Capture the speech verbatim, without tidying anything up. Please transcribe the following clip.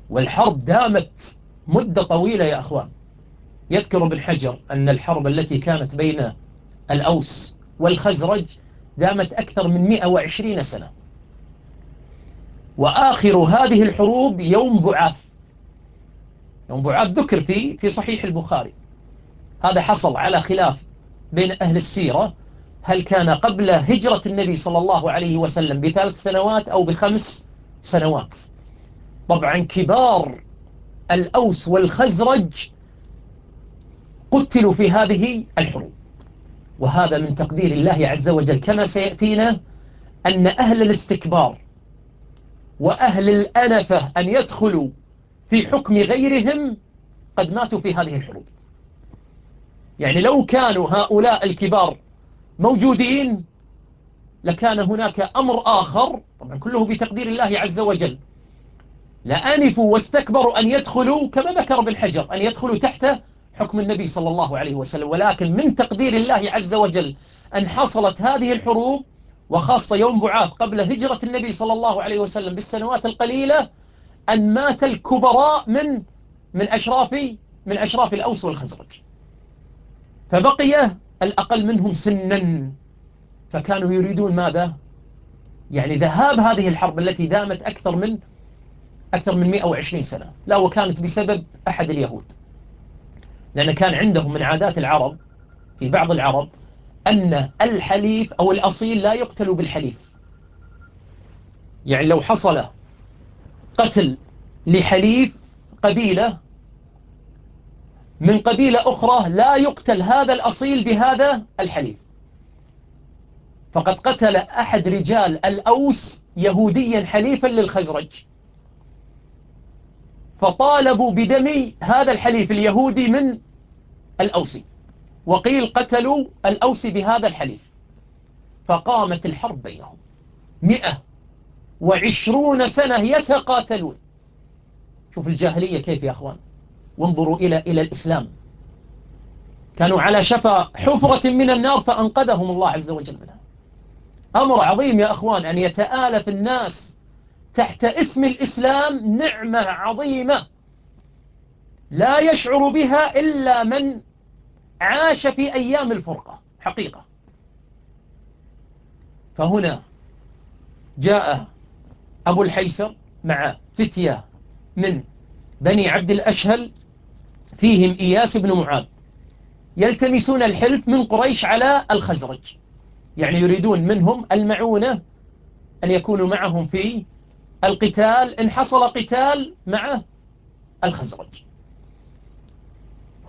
والحرب دامت مدة طويلة يا أخوان. يذكر ابن حجر أن الحرب التي كانت بين الأوس والخزرج دامت أكثر من مئة وعشرين سنة، وآخر هذه الحروب يوم بعاث. يوم بعاث ذكر في في صحيح البخاري. هذا حصل على خلاف بين أهل السيرة، هل كان قبل هجرة النبي صلى الله عليه وسلم بثلاث سنوات أو بخمس سنوات. طبعا كبار الأوس والخزرج قتلوا في هذه الحروب، وهذا من تقدير الله عز وجل، كما سيأتينا أن أهل الاستكبار وأهل الأنفة أن يدخلوا في حكم غيرهم قد ماتوا في هذه الحروب. يعني لو كانوا هؤلاء الكبار موجودين لكان هناك أمر آخر، طبعا كله بتقدير الله عز وجل، لأنفوا واستكبروا أن يدخلوا كما ذكر ابن حجر أن يدخلوا تحت حكم النبي صلى الله عليه وسلم. ولكن من تقدير الله عز وجل أن حصلت هذه الحروب، وخاصة يوم بعاث قبل هجرة النبي صلى الله عليه وسلم بالسنوات القليلة، أن مات الكبراء من من أشراف من أشراف الأوس والخزرج، فبقي الأقل منهم سنا. فكانوا يريدون ماذا؟ يعني ذهاب هذه الحرب التي دامت أكثر من أكثر من مئة وعشرين سنة. لا، وكانت بسبب أحد اليهود، لأن كان عندهم من عادات العرب في بعض العرب أن الحليف أو الأصيل لا يقتل بالحليف. يعني لو حصل قتل لحليف قبيلة من قبيلة أخرى لا يقتل هذا الأصيل بهذا الحليف. فقد قتل أحد رجال الأوس يهوديا حليفا للخزرج، فطالبوا بدم هذا الحليف اليهودي من الأوسي، وقيل قتلوا الأوسي بهذا الحليف، فقامت الحرب بينهم مئة وعشرون سنة يتقاتلون. شوف الجاهلية كيف يا أخوان، وانظروا إلى إلى الإسلام. كانوا على شفا حفرة من النار فأنقذهم الله عز وجل منها. أمر عظيم يا أخوان أن يتآلف الناس تحت اسم الإسلام، نعمة عظيمة لا يشعر بها إلا من عاش في أيام الفرقة حقيقة. فهنا جاء أبو الحيسر مع فتية من بني عبد الأشهل فيهم إياس بن معاذ، يلتمسون الحلف من قريش على الخزرج، يعني يريدون منهم المعونة أن يكونوا معهم في القتال إن حصل قتال مع الخزرج.